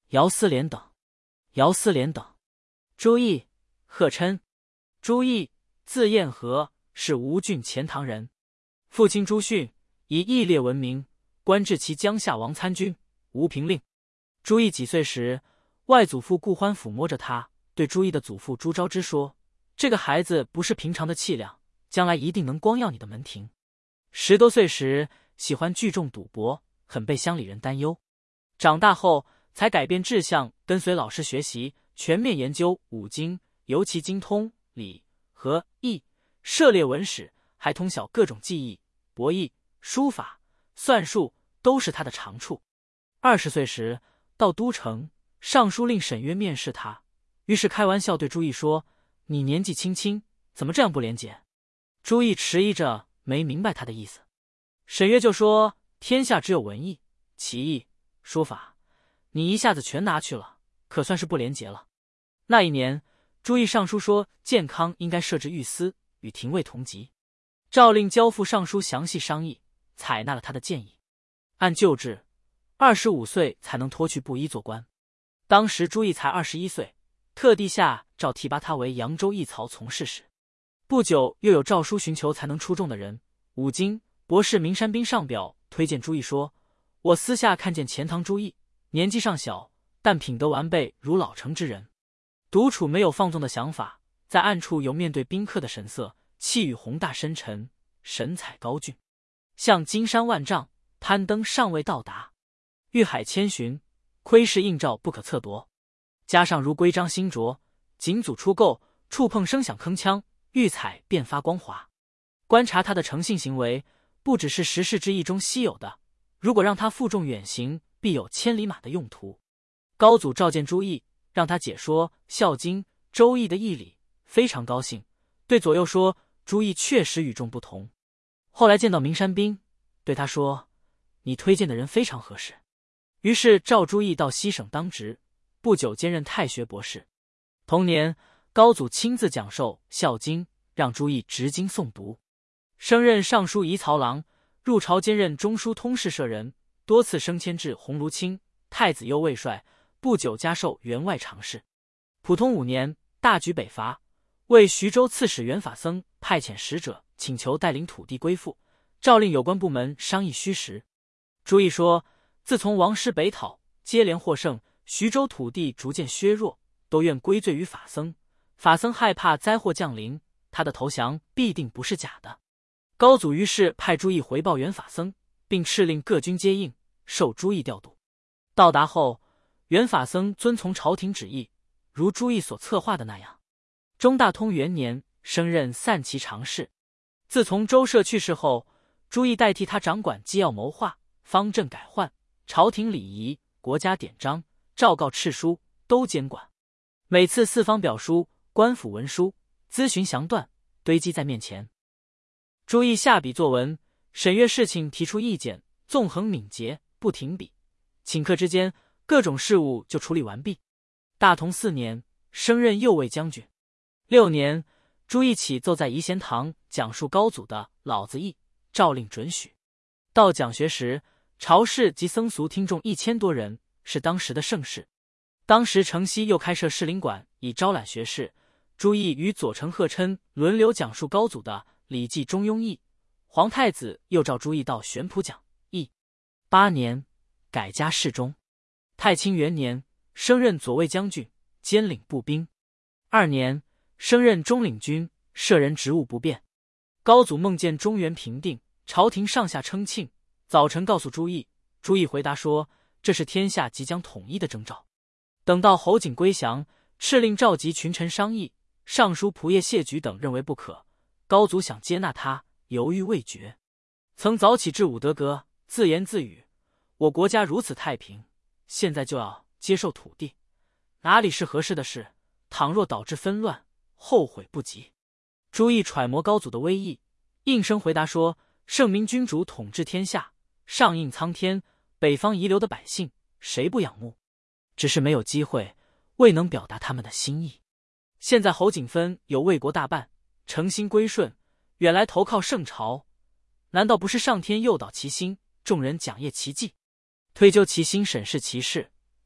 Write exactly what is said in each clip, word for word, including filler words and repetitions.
姚思廉等。姚思廉等。朱毅，贺琛。朱毅，字彦和，是吴郡钱塘人。父亲朱训以义烈闻名，官至其江夏王参军、吴平令。朱毅几岁时，外祖父顾欢抚摸着他，对朱毅的祖父朱昭之说：“这个孩子不是平常的气量，将来一定能光耀你的门庭。”十多岁时，喜欢聚众赌博，很被乡里人担忧。长大后，才改变志向，跟随老师学习，全面研究五经，尤其精通礼和义，涉猎文史，还通晓各种技艺，博弈、书法、算术都是他的长处。二十岁时，到都城，尚书令沈约面试他，于是开玩笑对朱毅说：“你年纪轻轻，怎么这样不廉洁？”朱毅迟疑着，没明白他的意思。沈约就说：“天下只有文艺、棋艺、书法，你一下子全拿去了，可算是不廉洁了。”那一年，朱毅上书说健康应该设置御司，与廷尉同级。诏令交付尚书详细商议，采纳了他的建议。按旧制，二十五岁才能脱去布衣做官。当时朱毅才二十一岁，特地下诏提拔他为扬州一曹从事使。不久，又有诏书寻求才能出众的人。五经博士明山宾上表推荐朱毅说：“我私下看见钱塘朱毅，年纪尚小，但品德完备，如老成之人。独处没有放纵的想法，在暗处有面对宾客的神色，气宇宏大深沉，神采高峻，像金山万丈，攀登尚未到达，玉海千寻，窥视映照不可测夺。加上如规章新着，锦组出垢，触碰声响铿锵，玉彩便发光滑。观察他的诚信行为，不只是时事之意中稀有的，如果让他负重远行，必有千里马的用途。”高祖召见朱毅，让他解说《孝经》《周易》的义理，非常高兴，对左右说：“朱毅确实与众不同。”后来见到明山宾，对他说：“你推荐的人非常合适。”于是召朱毅到西省当职，不久兼任太学博士。同年，高祖亲自讲授《孝经》，让朱毅执经诵读。升任尚书仪曹郎，入朝兼任中书通事舍人，多次升迁至鸿胪卿、太子右卫帅，不久加授员外常侍。普通五年，大举北伐，为徐州刺史袁法僧派遣使者，请求带领土地归附，诏令有关部门商议虚实。朱毅说：“自从王师北讨，接连获胜，徐州土地逐渐削弱，都愿归罪于法僧。法僧害怕灾祸降临，他的投降必定不是假的。”高祖于是派朱毅回报袁法僧，并敕令各军接应，受朱毅调度。到达后，袁法僧遵从朝廷旨意，如朱毅所策划的那样。中大通元年，升任散骑常侍。自从周舍去世后，朱毅代替他掌管机要谋划、方阵改换、朝廷礼仪、国家典章、诏告敕书都监管。每次四方表书、官府文书、咨询详断堆积在面前。朱毅下笔作文，审阅事情提出意见，纵横敏捷，不停笔。顷刻之间，各种事务就处理完毕。大同四年，升任右卫将军。六年，朱毅起奏在仪贤堂讲述高祖的《老子义》，诏令准许。到讲学时，朝士及僧俗听众一千多人，是当时的盛事。当时城西又开设士林馆，以招揽学士。朱毅与左丞贺琛轮流讲述高祖的《礼记》中庸义，皇太子又召朱毅到玄圃讲义。八年，改加侍中。太清元年，升任左卫将军，兼领步兵。二年，升任中领军，舍人职务不变。高祖梦见中原平定，朝廷上下称庆，早晨告诉朱毅，朱毅回答说：“这是天下即将统一的征兆。”等到侯景归降，敕令召集群臣商议，尚书仆射谢举等认为不可。高祖想接纳他，犹豫未决。曾早起至武德阁，自言自语：“我国家如此太平，现在就要接受土地，哪里是合适的事？倘若导致纷乱，后悔不及。”朱毅揣摩高祖的威意，应声回答说：“圣明君主统治天下，上应苍天，北方遗留的百姓，谁不仰慕？只是没有机会，未能表达他们的心意。现在侯景芬有魏国大半，诚心归顺，远来投靠圣朝，难道不是上天诱导其心，众人讲业其迹？推究其心，审视其事，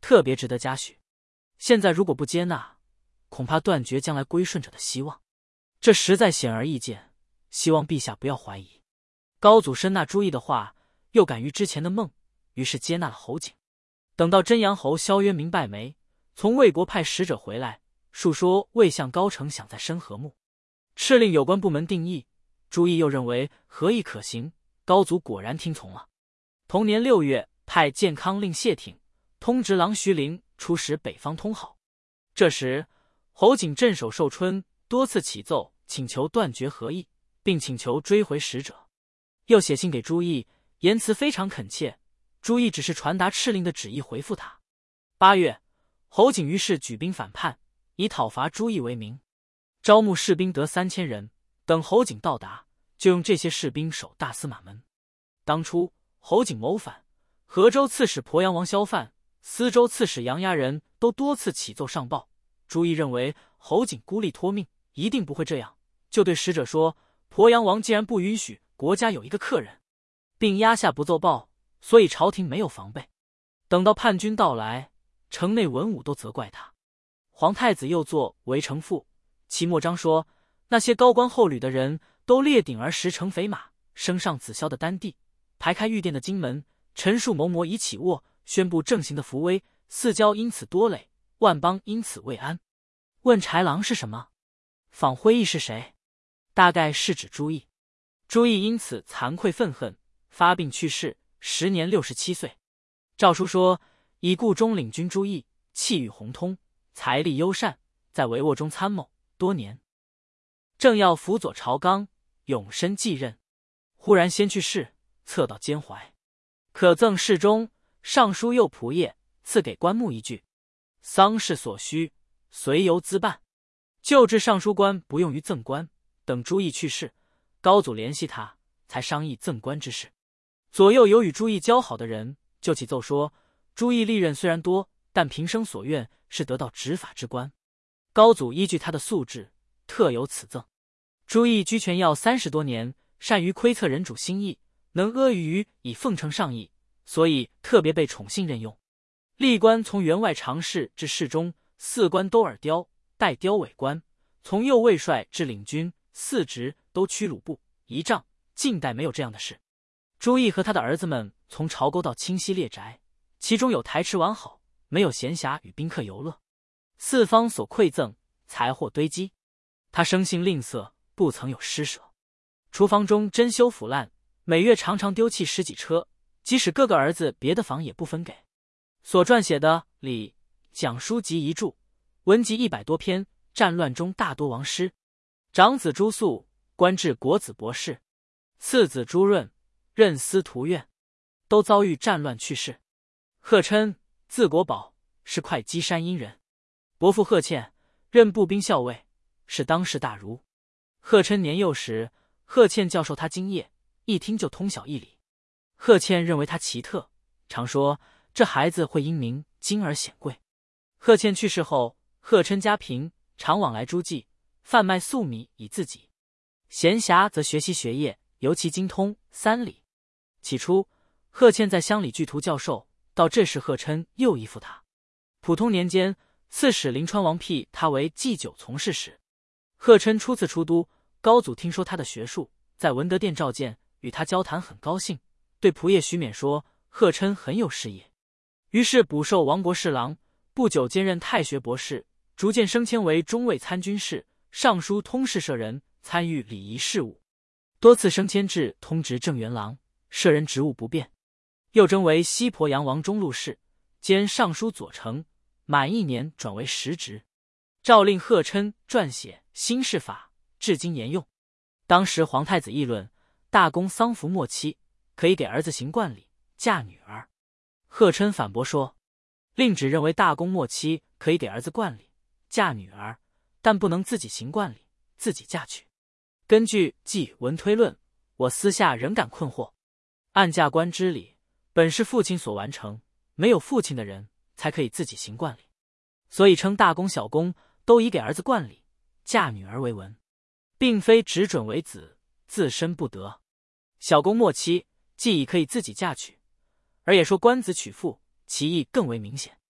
特别值得嘉许。现在如果不接纳，恐怕断绝将来归顺者的希望，这实在显而易见，希望陛下不要怀疑。高祖深纳朱毅的话，又感于之前的梦，于是接纳了侯景。等到真阳侯萧约明拜梅从魏国派使者回来，述说魏相高澄想在申和睦，敕令有关部门定议。朱毅又认为合议可行，高祖果然听从了。同年六月，派建康令谢挺、通直郎徐陵出使北方通好。这时侯景镇守寿春，多次启奏请求断绝合议，并请求追回使者。又写信给朱毅，言辞非常恳切。朱毅只是传达敕令的旨意回复他。八月，侯景于是举兵反叛，以讨伐朱毅为名，招募士兵得三千人。等侯景到达，就用这些士兵守大司马门。当初侯景谋反，河州刺史鄱阳王萧范、司州刺史杨牙人都多次启奏上报。朱毅认为侯景孤立托命，一定不会这样，就对使者说：鄱阳王既然不允许国家有一个客人，并压下不奏报，所以朝廷没有防备。等到叛军到来，城内文武都责怪他。皇太子又作围城赋，其末章说：那些高官厚履的人都列鼎而食乘肥马，升上紫霄的丹地，排开御殿的金门，陈述谋谋以起卧，宣布正行的扶危，四郊因此多累，万邦因此未安。问豺狼是什么？访徽义是谁？大概是指朱毅。朱毅因此惭愧愤恨，发病去世，时年六十七岁。诏书说：已故中领军朱毅，气宇宏通，财力优善，在帷幄中参谋多年，正要辅佐朝纲，永身继任，忽然先去世，侧到肩怀。可赠侍中、尚书右仆射，赐给棺木一具。丧事所需，随由资办。旧制尚书官不用于赠官，等朱毅去世，高祖联系他，才商议赠官之事。左右有与朱毅交好的人，就起奏说：朱毅历任虽然多，但平生所愿是得到执法之官。高祖依据他的素质，特有此赠。朱毅居权要三十多年，善于窥测人主心意，能阿谀以奉承上意，所以特别被宠信任用。历官从员外常侍至侍中，四官都耳雕，带雕尾官；从右卫帅至领军，四职都屈鲁部仪仗，近代没有这样的事。朱毅和他的儿子们从朝沟到清溪列宅，其中有台池完好，没有闲暇与宾客游乐。四方所馈赠，财货堆积，他生性吝啬，不曾有施舍。厨房中珍馐腐烂，每月常常丢弃十几车，即使各个儿子别的房也不分给。所撰写的礼讲书集一著，文集一百多篇，战乱中大多亡师。长子朱肃官至国子博士，次子朱润任司徒院，都遭遇战乱去世。贺琛字国宝，是会稽山阴人。伯父贺倩任步兵校尉，是当世大儒。贺琛年幼时，贺倩教授他经业，一听就通晓义理。贺倩认为他奇特，常说这孩子会因明经而显贵。贺倩去世后，贺琛家贫，常往来诸暨，贩卖粟米以自己。闲暇则学习学业，尤其精通三礼。起初，贺倩在乡里剧图教授，到这时贺琛又依附他。普通年间，刺史临川王辟他为祭酒从事时，贺琛初次出都，高祖听说他的学术，在文德殿召见，与他交谈很高兴，对仆射徐勉说贺琛很有事业，于是补授王国侍郎，不久兼任太学博士，逐渐升迁为中尉参军事、尚书通事舍人，参与礼仪事务，多次升迁至通直正元郎，舍人职务不变。又征为西鄱阳王中录事，兼尚书左丞，满一年转为实职。诏令贺琛撰写新事法，至今沿用。当时皇太子议论，大公丧服末期，可以给儿子行冠礼，嫁女儿。贺琛反驳说，令只认为大公末期可以给儿子冠礼，嫁女儿，但不能自己行冠礼，自己嫁娶。根据纪文推论，我私下仍感困惑。按嫁冠之礼，本是父亲所完成，没有父亲的人才可以自己行冠礼，所以称大公小公都以给儿子冠礼，嫁女儿为文，并非只准为子，自身不得。小公末期既已可以自己嫁娶，而也说官子娶妇，其意更为明显。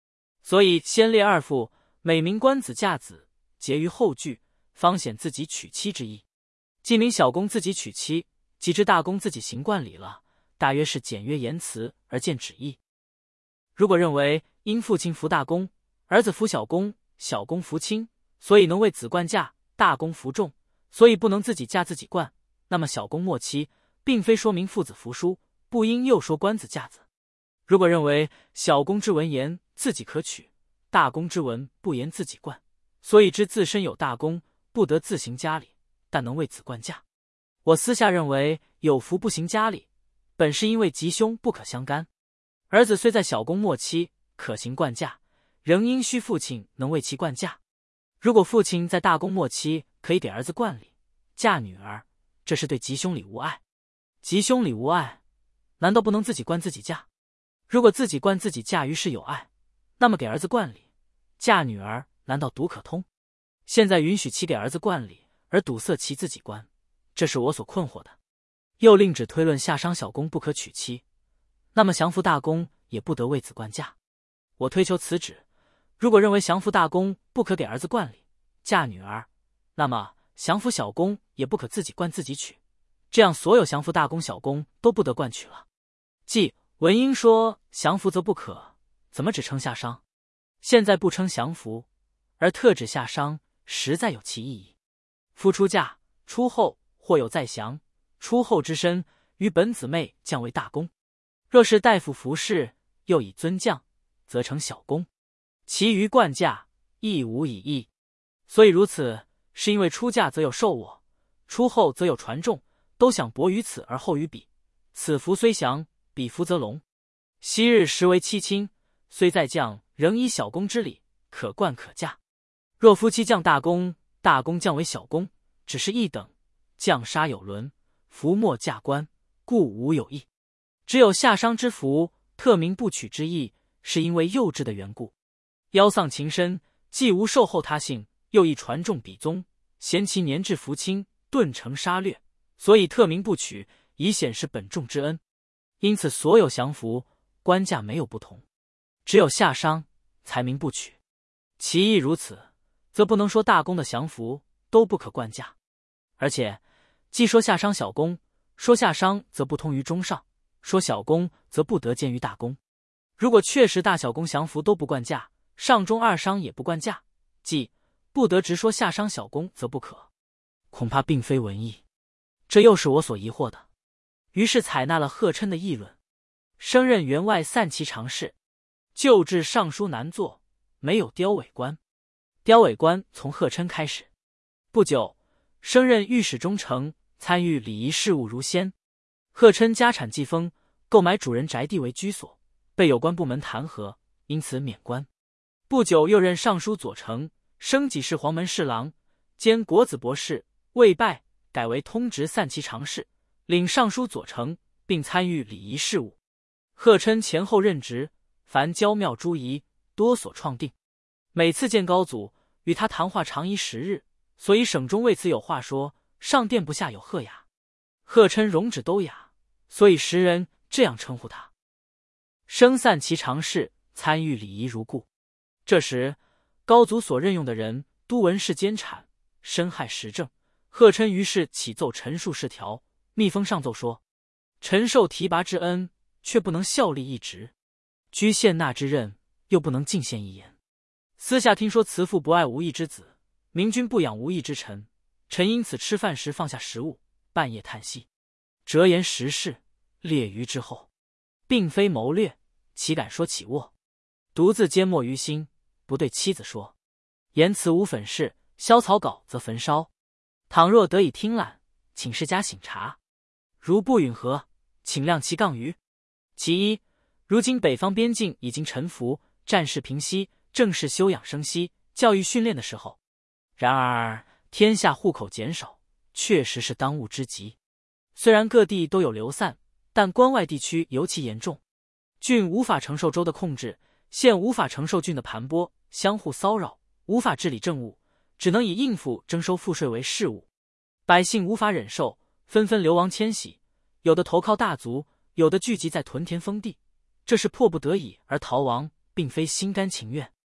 所以先列二父，美名官子嫁子，结于后句，方显自己娶妻之意。既明小公自己娶妻，即知大公自己行冠礼了，大约是简约言辞而见旨意。如果认为因父亲服大公，儿子服小公，小公服亲，所以能为子冠嫁，大公服众，所以不能自己嫁自己冠，那么小公没妻，并非说明父子服输，不应又说官子嫁子。如果认为小公之文言自己可娶，大公之文不言自己冠，所以知自身有大公，不得自行家礼，但能为子冠嫁。我私下认为有福不行家礼，本是因为吉凶不可相干。儿子虽在小公末期可行冠嫁，仍应需父亲能为其冠嫁。如果父亲在大公末期可以给儿子冠礼，嫁女儿，这是对吉凶里无碍。吉凶里无碍，难道不能自己冠自己嫁？如果自己冠自己嫁于是有碍，那么给儿子冠礼，嫁女儿，难道独可通？现在允许其给儿子冠礼，而堵塞其自己冠，这是我所困惑的。又令只推论夏商小公不可娶妻，那么降服大公也不得为子冠嫁。我推求此旨，如果认为降服大公不可给儿子冠礼，嫁女儿，那么降服小公也不可自己冠自己娶，这样所有降服大公小公都不得冠娶了。既文英说降服则不可，怎么只称夏商？现在不称降服，而特指夏商，实在有其意义。夫出嫁出后，或有在降，出后之身于本姊妹降为大公。若是大夫服侍，又以尊降，则成小公。其余冠嫁亦无以异。所以如此，是因为出嫁则有受我，出后则有传众，都想博于此而后于彼。此福虽降，彼福则隆。昔日实为妻亲，虽在降，仍以小公之礼，可冠可嫁。若夫妻降大公，大公降为小公，只是一等，降杀有伦，福莫嫁官，故无有异。只有夏商之福，特明不娶之意，是因为幼稚的缘故。夭丧情深，既无受后他幸，又亦传众比宗，嫌其年至福亲，顿成杀掠，所以特明不娶，以显示本众之恩。因此所有降服官嫁没有不同，只有夏商才明不娶。其意如此，则不能说大公的降服都不可冠嫁。而且既说夏商小公，说夏商则不通于中上，说小公则不得见于大公。如果确实大小公降服都不冠嫁，上中二商也不冠嫁，即不得直说夏商小公则不可，恐怕并非文意。这又是我所疑惑的。于是采纳了贺琛的议论，升任员外散骑常侍。旧制尚书难做，没有雕尾官。雕尾官从贺琛开始。不久，升任御史中丞，参与礼仪事务如先。贺琛家产既丰，购买主人宅地为居所，被有关部门弹劾，因此免官。不久又任尚书左丞，升给事黄门侍郎，兼国子博士，未拜，改为通直散骑常侍，领尚书左丞，并参与礼仪事务。贺琛前后任职，凡郊庙诸仪，多所创定。每次见高祖，与他谈话长宜十日，所以省中为此有话说：上殿不下有贺雅。贺琛容止都雅，所以时人这样称呼他。升散骑常侍，参与礼仪如故。这时高祖所任用的人都闻事奸产，深害时政。贺琛于是启奏陈述事条，密封上奏说：臣受提拔之恩，却不能效力一职；居县纳之任，又不能尽献一言。私下听说慈父不爱无义之子，明君不养无义之臣，臣因此吃饭时放下食物，半夜叹息，折言时事，列于之后，并非谋略，岂敢说起卧？独自缄默于心，不对妻子说。言辞无粉饰，萧草稿则焚烧。倘若得以听览，请世家醒察。如不允和，请亮其杠于。其一，如今北方边境已经臣服，战事平息，正是休养生息、教育训练的时候。然而天下户口减少，确实是当务之急。虽然各地都有流散，但关外地区尤其严重。郡无法承受州的控制，县无法承受郡的盘剥，相互骚扰，无法治理政务，只能以应付征收赋税为事务。百姓无法忍受，纷纷流亡迁徙，有的投靠大族，有的聚集在屯田封地。这是迫不得已而逃亡，并非心甘情愿。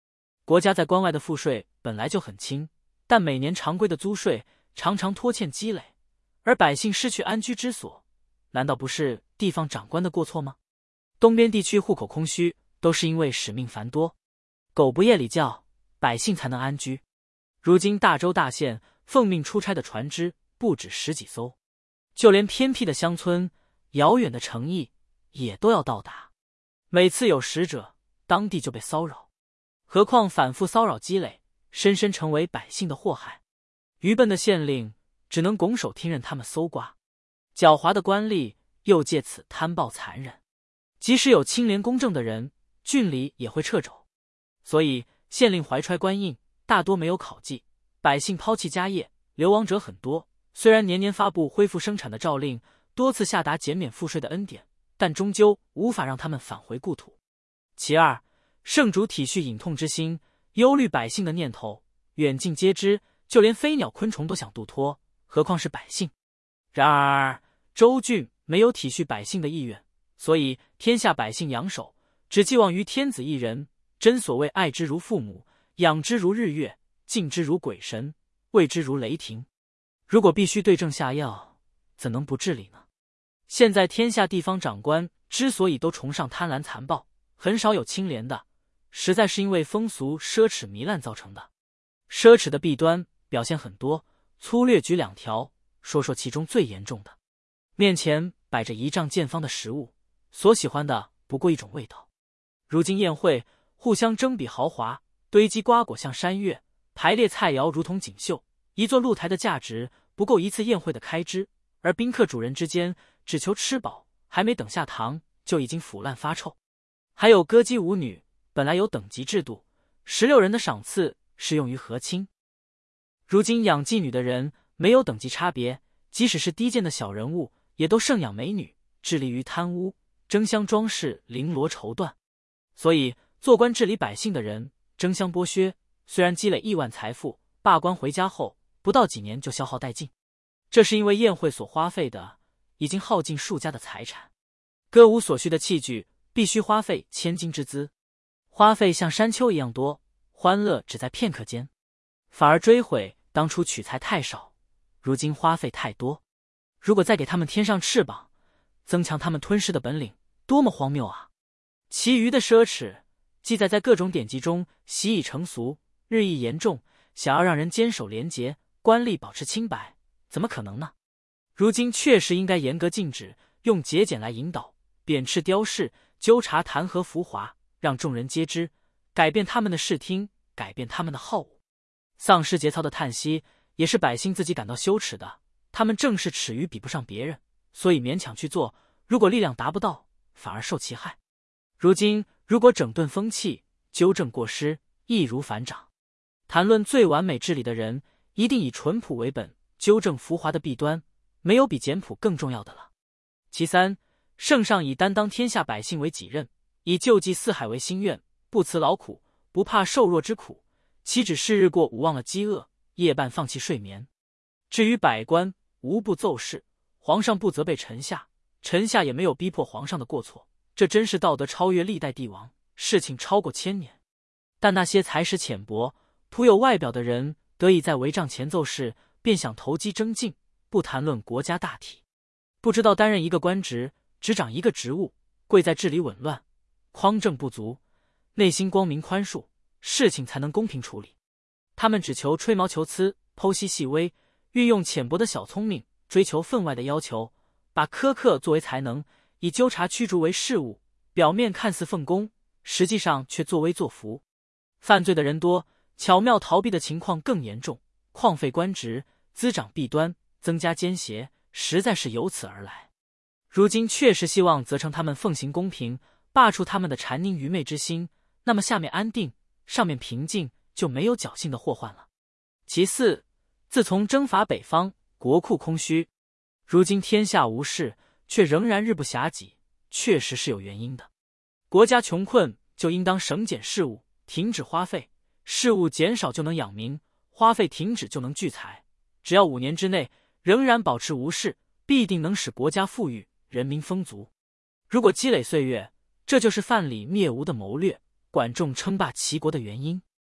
国家在关外的赋税本来就很轻，但每年常规的租税常常拖欠积累，而百姓失去安居之所，难道不是地方长官的过错吗？东边地区户口空虚，都是因为使命繁多，狗不夜里叫，百姓才能安居。如今大州大县奉命出差的船只不止十几艘，就连偏僻的乡村、遥远的城邑也都要到达。每次有使者，当地就被骚扰，何况反复骚扰积累，深深成为百姓的祸害。愚笨的县令只能拱手听任他们搜刮，狡猾的官吏又借此贪暴残忍。即使有清廉公正的人，郡里也会掣肘。所以县令怀揣官印，大多没有考绩，百姓抛弃家业，流亡者很多。虽然年年发布恢复生产的诏令，多次下达减免赋税的恩典，但终究无法让他们返回故土。其二，圣主体恤隐痛之心，忧虑百姓的念头远近皆知，就连飞鸟昆虫都想度脱，何况是百姓？然而州郡没有体恤百姓的意愿，所以天下百姓仰首，只寄望于天子一人。真所谓爱之如父母，养之如日月，敬之如鬼神，畏之如雷霆。如果必须对症下药，怎能不治理呢？现在天下地方长官之所以都崇尚贪婪残暴，很少有清廉的，实在是因为风俗奢侈糜烂造成的。奢侈的弊端表现很多，粗略举两条，说说其中最严重的。面前摆着一丈见方的食物，所喜欢的不过一种味道。如今宴会互相争比豪华，堆积瓜果像山岳，排列菜肴如同锦绣，一座露台的价值不够一次宴会的开支，而宾客主人之间只求吃饱，还没等下堂就已经腐烂发臭。还有歌姬舞女，本来有等级制度，十六人的赏赐适用于和亲，如今养妓女的人没有等级差别，即使是低贱的小人物也都盛养美女，致力于贪污，争相装饰，绫罗绸缎。所以做官治理百姓的人争相剥削，虽然积累亿万财富，罢官回家后不到几年就消耗殆尽。这是因为宴会所花费的已经耗尽数家的财产，歌舞所需的器具必须花费千金之资，花费像山丘一样多，欢乐只在片刻间，反而追悔当初取材太少，如今花费太多。如果再给他们添上翅膀，增强他们吞噬的本领，多么荒谬啊！其余的奢侈记载在各种典籍中，习已成俗，日益严重。想要让人坚守廉洁，官吏保持清白，怎么可能呢？如今确实应该严格禁止，用节俭来引导，贬斥雕饰，纠察弹劾浮华，让众人皆知，改变他们的视听，改变他们的好恶。丧失节操的叹息也是百姓自己感到羞耻的，他们正是耻于比不上别人，所以勉强去做，如果力量达不到，反而受其害。如今如果整顿风气，纠正过失，易如反掌。谈论最完美治理的人，一定以淳朴为本，纠正浮华的弊端，没有比简朴更重要的了。其三，圣上以担当天下百姓为己任，以救济四海为心愿，不辞劳苦，不怕受弱之苦，岂止是日过午忘了饥饿，夜半放弃睡眠？至于百官无不奏事，皇上不责备臣下，臣下也没有逼迫皇上的过错，这真是道德超越历代帝王，事情超过千年。但那些才识浅薄、徒有外表的人，得以在帷帐前奏事，便想投机争竞，不谈论国家大体，不知道担任一个官职，只掌一个职务，贵在治理紊乱，匡正不足，内心光明宽恕，事情才能公平处理。他们只求吹毛求疵，剖析细微，运用浅薄的小聪明，追求分外的要求，把苛刻作为才能，以纠察驱逐为事务，表面看似奉公，实际上却作威作福。犯罪的人多，巧妙逃避的情况更严重，旷废官职，滋长弊端，增加奸邪，实在是由此而来。如今确实希望责成他们奉行公平，罢黜他们的谗佞愚昧之心，那么下面安定，上面平静，就没有侥幸的祸患了。其四，自从征伐北方，国库空虚，如今天下无事，却仍然日不暇给，确实是有原因的。国家穷困，就应当省减事务，停止花费，事务减少就能养民，花费停止就能聚财。只要五年之内仍然保持无事，必定能使国家富裕，人民丰足。如果积累岁月，这就是范蠡灭吴的谋略，管仲称霸齐国的原因。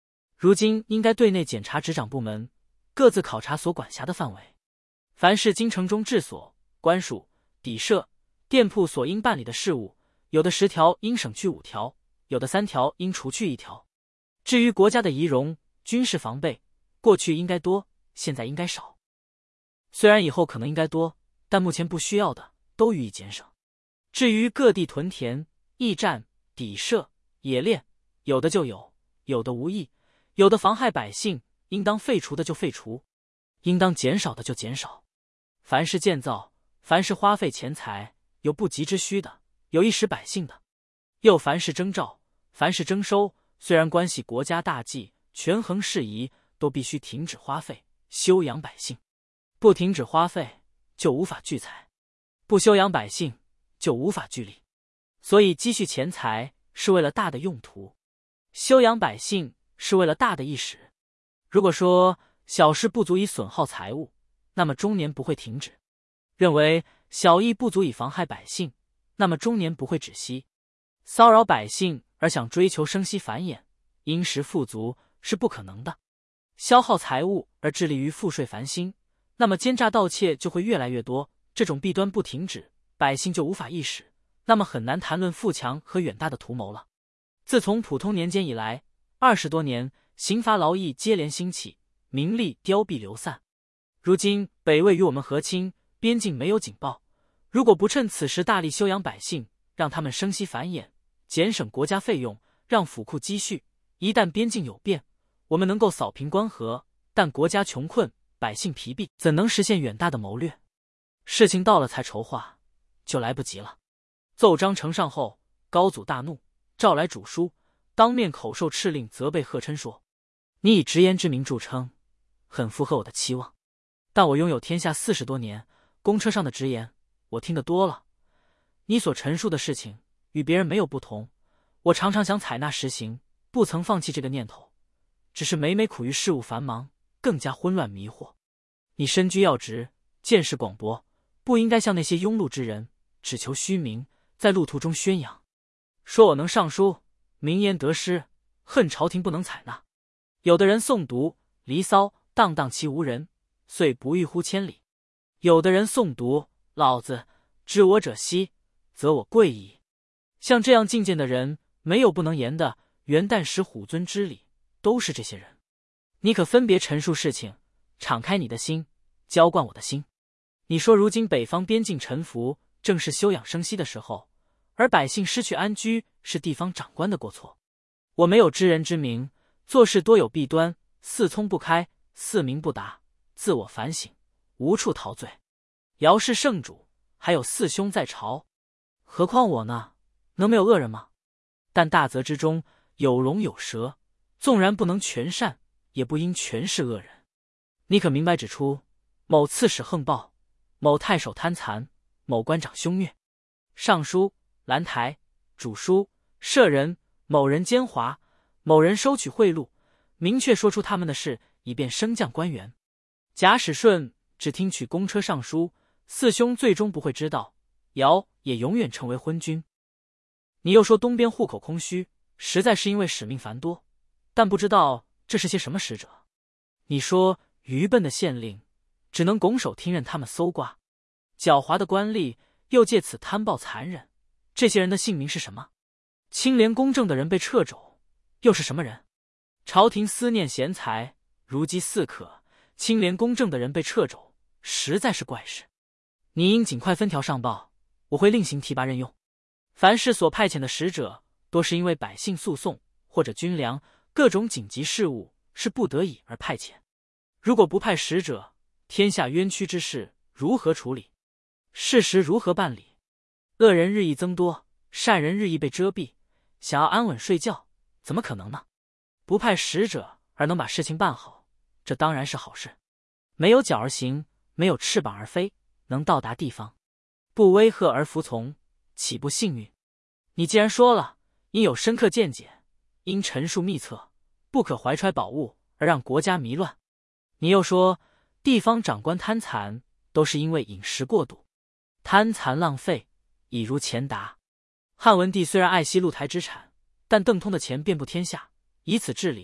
如今应该对内检查执掌部门，各自考察所管辖的范围。凡是京城中治所、官署、邸舍、店铺所应办理的事务，有的十条应省去五条，有的三条应除去一条。至于国家的仪容、军事防备，过去应该多，现在应该少。虽然以后可能应该多，但目前不需要的都予以减省。至于各地屯田、驿站、邸舍、冶炼，有的就有，有的无益，有的妨害百姓，应当废除的就废除，应当减少的就减少。凡是建造，凡是花费钱财，有不急之需的，有一时百姓的，又凡是征召，凡是征收，虽然关系国家大计，权衡事宜，都必须停止花费，休养百姓。不停止花费，就无法聚财；不休养百姓，就无法聚利。所以积蓄钱财是为了大的用途，休养百姓是为了大的意识。如果说小事不足以损耗财物，那么终年不会停止；认为小义不足以妨害百姓，那么终年不会止息。骚扰百姓而想追求生息繁衍、殷实富足是不可能的。消耗财物而致力于赋税繁兴，那么奸诈盗窃就会越来越多，这种弊端不停止，百姓就无法意识，那么很难谈论富强和远大的图谋了。自从普通年间以来，二十多年，刑罚劳役接连兴起，民力凋敝流散。如今北魏与我们和亲，边境没有警报，如果不趁此时大力休养百姓，让他们生息繁衍，减省国家费用，让府库积蓄，一旦边境有变，我们能够扫平关河，但国家穷困，百姓疲弊，怎能实现远大的谋略？事情到了才筹划，就来不及了。奏章呈上后，高祖大怒，召来主书，当面口授敕令，责备贺琛说：“你以直言之名著称，很符合我的期望。但我拥有天下四十多年，公车上的直言我听得多了。你所陈述的事情与别人没有不同，我常常想采纳实行，不曾放弃这个念头，只是每每苦于事务繁忙，更加混乱迷惑。你身居要职，见识广博，不应该像那些庸碌之人，只求虚名，在路途中宣扬，说我能上书，名言得失，恨朝廷不能采纳。有的人诵读《离骚》，荡荡其无人，遂不逾乎千里；有的人诵读老子知我者希，则我贵矣。像这样境界的人，没有不能言的，元旦时虎尊之礼，都是这些人。你可分别陈述事情，敞开你的心，浇灌我的心。你说如今北方边境臣服，正是休养生息的时候，而百姓失去安居，是地方长官的过错。我没有知人之明，做事多有弊端，四聪不开，四明不达，自我反省，无处逃罪。尧是圣主，还有四兄在朝，何况我呢？能没有恶人吗？但大则之中有龙有蛇，纵然不能全善，也不应全是恶人。你可明白指出，某刺史横暴，某太守贪残，某官长凶虐，尚书、兰台、主书、舍人，某人奸猾，某人收取贿赂，明确说出他们的事，以便升降官员。贾使顺只听取公车上书，四兄最终不会知道，尧也永远成为昏君。你又说东边户口空虚，实在是因为使命繁多，但不知道这是些什么使者。你说愚笨的县令只能拱手听任他们搜刮，狡猾的官吏又借此贪暴残忍，这些人的姓名是什么？清廉公正的人被掣肘，又是什么人？朝廷思念贤才，如饥似渴，清廉公正的人被掣肘，实在是怪事。你应尽快分条上报，我会另行提拔任用。凡是所派遣的使者，多是因为百姓诉讼或者军粮各种紧急事务，是不得已而派遣。如果不派使者，天下冤屈之事如何处理？事实如何办理？恶人日益增多，善人日益被遮蔽，想要安稳睡觉，怎么可能呢？不派使者而能把事情办好，这当然是好事。没有脚而行，没有翅膀而飞，能到达地方，不威吓而服从，岂不幸运？你既然说了，应有深刻见解，应陈述秘策，不可怀揣宝物而让国家迷乱。你又说地方长官贪残，都是因为饮食过度，贪残浪费，已如钱达。汉文帝虽然爱惜露台之产，但邓通的钱遍布天下，以此治理，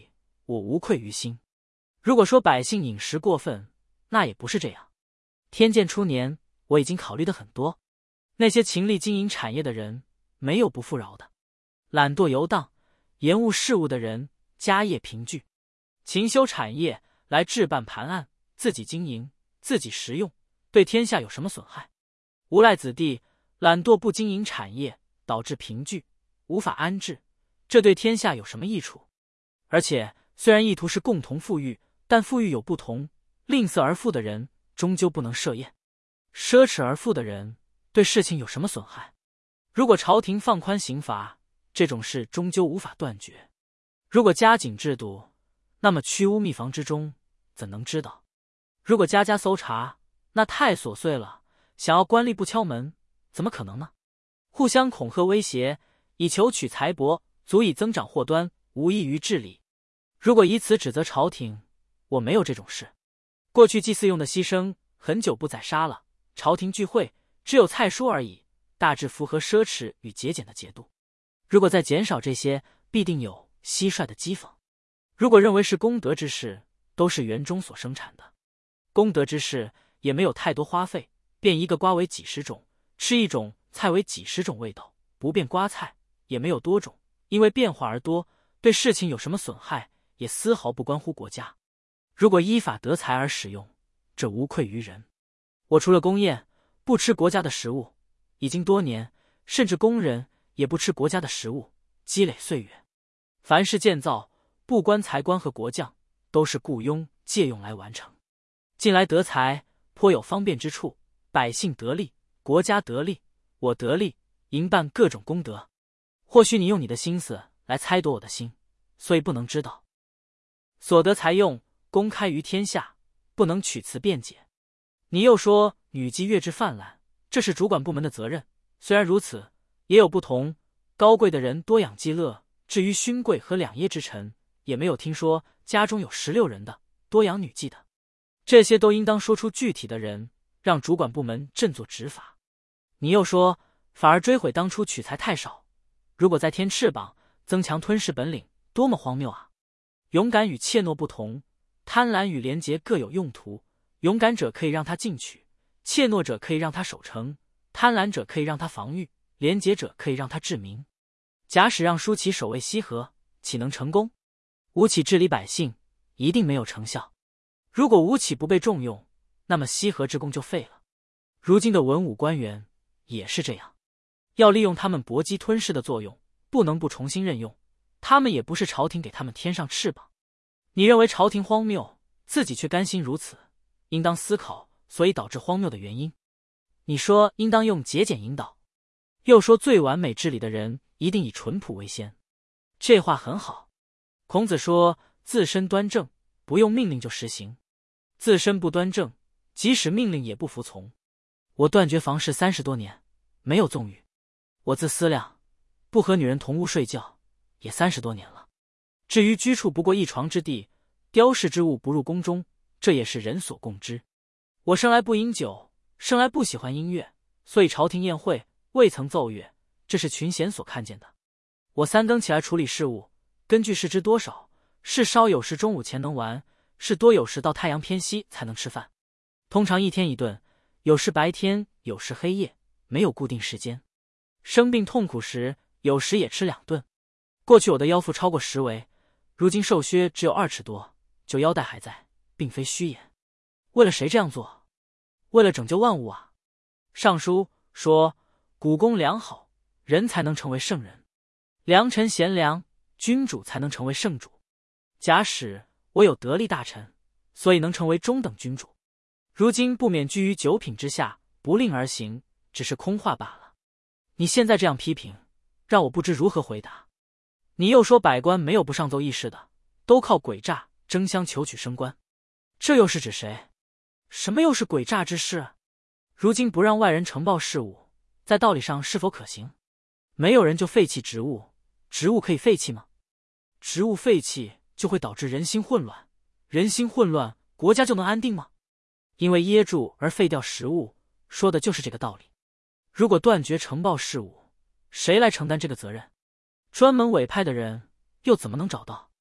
我无愧于心。如果说百姓饮食过分，那也不是这样。天监初年，我已经考虑的很多，那些勤力经营产业的人，没有不富饶的；懒惰游荡、延误事务的人，家业贫瘠。勤修产业来置办盘案，自己经营，自己食用，对天下有什么损害？无赖子弟懒惰不经营产业，导致贫瘠，无法安置，这对天下有什么益处？而且虽然意图是共同富裕，但富裕有不同，吝啬而富的人终究不能设宴，奢侈而富的人对事情有什么损害？如果朝廷放宽刑罚，这种事终究无法断绝；如果加紧制度，那么区屋密房之中怎能知道？如果家家搜查，那太琐碎了，想要官吏不敲门，怎么可能呢？互相恐吓威胁，以求取财帛，足以增长祸端，无益于治理。如果以此指责朝廷，我没有这种事。过去祭祀用的牺牲，很久不宰杀了，朝廷聚会只有菜蔬而已，大致符合奢侈与节俭的节度。如果再减少这些，必定有蟋蟀的讥讽。如果认为是功德之事，都是园中所生产的，功德之事也没有太多花费，变一个瓜为几十种，吃一种菜为几十种味道，不变瓜菜也没有多种，因为变化而多，对事情有什么损害，也丝毫不关乎国家。如果依法得财而使用，这无愧于人。我除了宫宴不吃国家的食物，已经多年，甚至工人也不吃国家的食物，积累岁月。凡是建造，不关财官和国将，都是雇佣借用来完成。近来得财，颇有方便之处，百姓得利，国家得利，我得利，营办各种功德。或许你用你的心思来猜度我的心，所以不能知道。所得财用，公开于天下，不能取词辩解。你又说女妓月制泛滥，这是主管部门的责任。虽然如此，也有不同。高贵的人多养妓乐，至于勋贵和两业之臣，也没有听说家中有十六人的，多养女妓的。这些都应当说出具体的人，让主管部门振作执法。你又说反而追悔当初取财太少，如果再添翅膀，增强吞噬本领，多么荒谬啊！勇敢与怯懦不同，贪婪与廉洁各有用途。勇敢者可以让他进取，怯懦者可以让他守城，贪婪者可以让他防御，廉洁者可以让他治民。假使让舒淇守卫西河，岂能成功？吴起治理百姓，一定没有成效。如果吴起不被重用，那么西河之功就废了。如今的文武官员也是这样，要利用他们搏击吞噬的作用，不能不重新任用。他们也不是朝廷给他们添上翅膀。你认为朝廷荒谬，自己却甘心如此，应当思考所以导致荒谬的原因。你说应当用节俭引导，又说最完美治理的人一定以淳朴为先，这话很好。孔子说自身端正，不用命令就实行；自身不端正，即使命令也不服从。我断绝房事三十多年，没有纵欲。我自思量，不和女人同屋睡觉也三十多年了。至于居处不过一床之地，雕饰之物不入宫中，这也是人所共知。我生来不饮酒，生来不喜欢音乐，所以朝廷宴会未曾奏乐，这是群贤所看见的。我三更起来处理事务，根据事之多少，事稍有时中午前能完，事多有时到太阳偏西才能吃饭。通常一天一顿，有时白天，有时黑夜，没有固定时间。生病痛苦时，有时也吃两顿。过去我的腰腹超过十围，如今瘦削只有二尺多，就腰带还在，并非虚言。为了谁这样做？为了拯救万物啊！尚书说，古公良好，人才能成为圣人；良臣贤良，君主才能成为圣主。假使我有得力大臣，所以能成为中等君主。如今不免居于九品之下，不令而行，只是空话罢了。你现在这样批评，让我不知如何回答。你又说百官没有不上奏议事的，都靠诡诈争相求取升官，这又是指谁？什么又是诡诈之事？如今不让外人呈报事务，在道理上是否可行？没有人就废弃职务，职务可以废弃吗？职务废弃就会导致人心混乱，人心混乱，国家就能安定吗？因为噎住而废掉食物，说的就是这个道理。如果断绝呈报事务，谁来承担这个责任？专门委派的人又怎么能找到？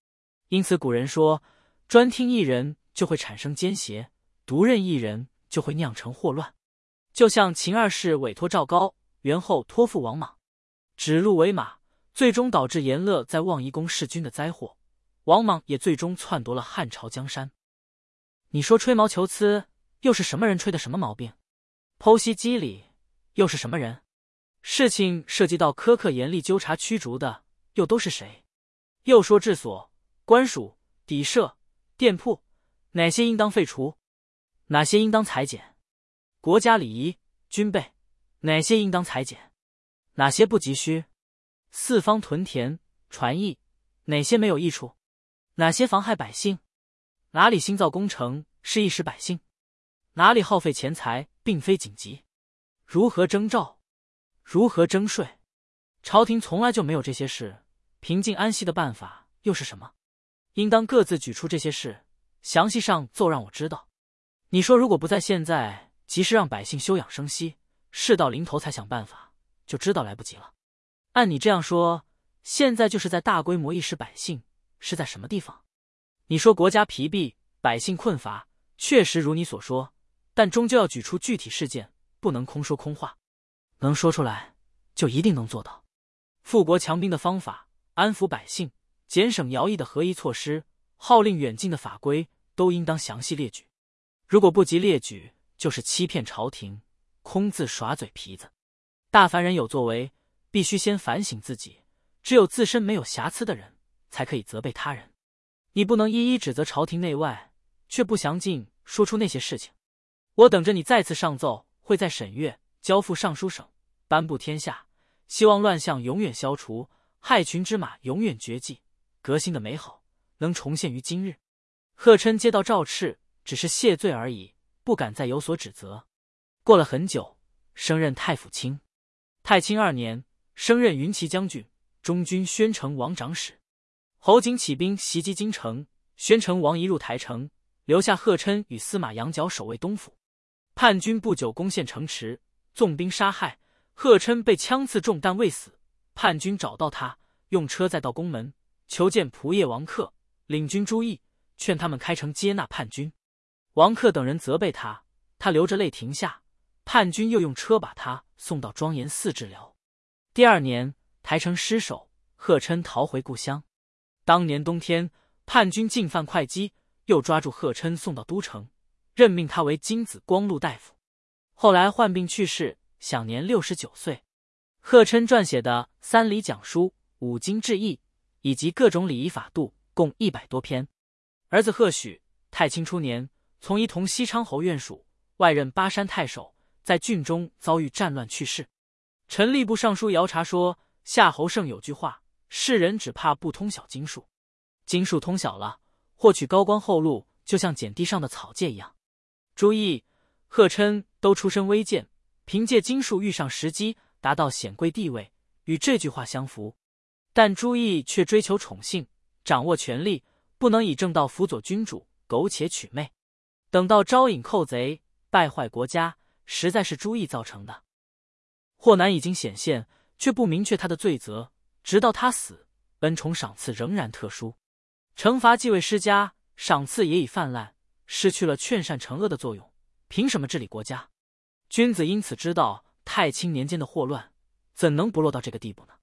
因此古人说，专听一人就会产生奸邪，独任一人就会酿成祸乱。就像秦二世委托赵高，元后托付王莽，指鹿为马，最终导致严乐在望夷宫弑君的灾祸。王莽也最终篡夺了汉朝江山。你说吹毛求疵，又是什么人吹的什么毛病？剖析机理，又是什么人？事情涉及到苛刻严厉纠察驱逐的，又都是谁？又说治所、官署、邸舍、店铺，哪些应当废除？哪些应当裁减？国家礼仪、军备，哪些应当裁减？哪些不急需？四方屯田、传役，哪些没有益处？哪些妨害百姓？哪里新造工程是一时百姓？哪里耗费钱财并非紧急？如何征召？如何征税？朝廷从来就没有这些事，平静安息的办法又是什么？应当各自举出这些事，详细上奏让我知道。你说如果不在现在，及时让百姓休养生息，事到临头才想办法，就知道来不及了。按你这样说，现在就是在大规模役使百姓，是在什么地方？你说国家疲弊，百姓困乏，确实如你所说，但终究要举出具体事件，不能空说空话。能说出来，就一定能做到。富国强兵的方法，安抚百姓、减省徭役的合宜措施，号令远近的法规，都应当详细列举。如果不及列举，就是欺骗朝廷，空自耍嘴皮子。大凡人有作为，必须先反省自己，只有自身没有瑕疵的人，才可以责备他人。你不能一一指责朝廷内外，却不详尽说出那些事情。我等着你再次上奏，会在审阅，交付尚书省，颁布天下，希望乱象永远消除，害群之马永远绝迹，革新的美好能重现于今日。贺琛接到诏敕，只是谢罪而已，不敢再有所指责。过了很久，升任太府卿。太清二年，升任云骑将军、中军宣城王长史。侯景起兵袭击京城，宣城王一入台城，留下贺琛与司马杨角守卫东府。叛军不久攻陷城池，纵兵杀害，贺琛被枪刺中，但未死。叛军找到他，用车载到宫门，求见仆射王克，领军诸役，劝他们开城接纳叛军。王克等人责备他，他流着泪停下。叛军又用车把他送到庄严寺治疗。第二年，台城失守，贺琛逃回故乡。当年冬天，叛军进犯会稽，又抓住贺琛送到都城，任命他为金子光禄大夫。后来患病去世，享年六十九岁。贺琛撰写的《三礼讲书》《五经志异》以及各种礼仪法度，共一百多篇。儿子贺许，太清初年，从一同西昌侯院属，外任巴山太守，在郡中遭遇战乱去世。陈吏部尚书姚察说，夏侯胜有句话，世人只怕不通晓经术，经术通晓了，获取高官厚禄，就像捡地上的草芥一样。注意，贺琛都出身微贱，凭借经术遇上时机，达到显贵地位，与这句话相符。但朱毅却追求宠幸，掌握权力，不能以正道辅佐君主，苟且取媚，等到招引寇贼，败坏国家，实在是朱毅造成的。祸难已经显现，却不明确他的罪责，直到他死，恩宠赏赐仍然特殊，惩罚既未施加，赏赐也已泛滥，失去了劝善惩恶的作用，凭什么治理国家？君子因此知道太清年间的祸乱，怎能不落到这个地步呢？